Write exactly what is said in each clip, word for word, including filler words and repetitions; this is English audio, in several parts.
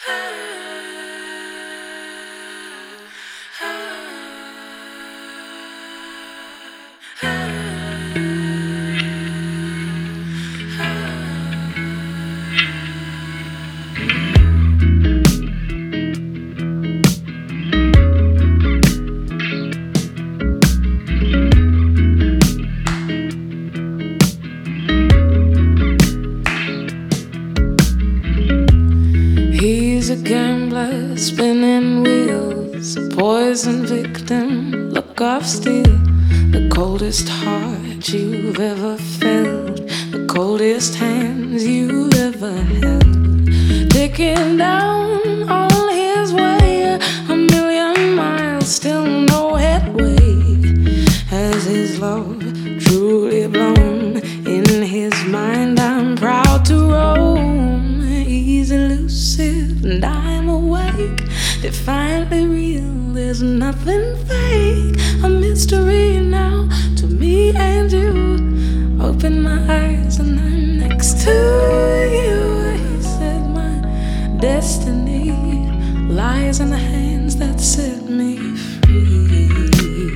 He's a gambler, spinning wheels, a poison victim, look of steel. The coldest heart you've ever felt, the coldest hands you've ever held. Taking down on his way, a million miles, still no headway. Has his love truly blown in his mind? I'm proud to roam. He's elusive and I'm awake, defiantly real, there's nothing fake. A mystery now to me and you. Open my eyes and I'm next to you. He said my destiny lies in the hands that set me free.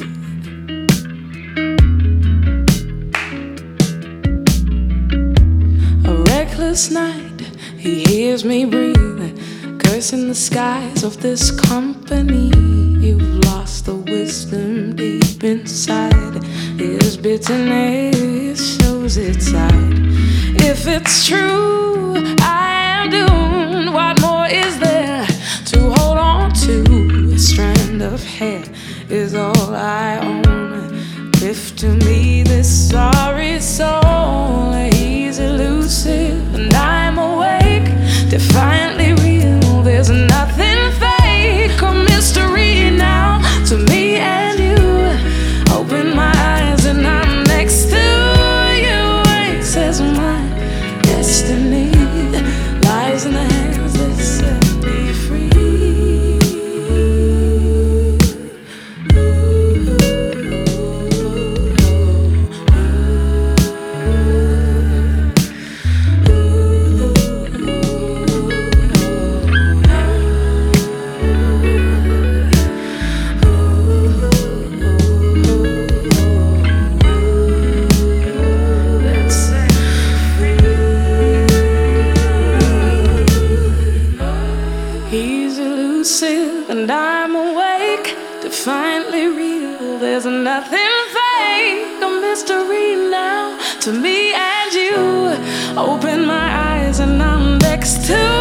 A reckless night, he hears me breathe, cursing the skies of this company. You've lost the wisdom deep inside. His bitterness shows its side. If it's true, I am doomed. What more is there to hold on to? A strand of hair is all I own. Lift to me this sorry soul. He's elusive and I'm awake, defiantly real, there's nothing fake. A mystery now to me and you. Open my eyes and I'm next to you. He says my destiny lies in the hands that set me free. And I'm awake, defiantly real, there's nothing fake. A mystery now to me and you. Open my eyes and I'm next to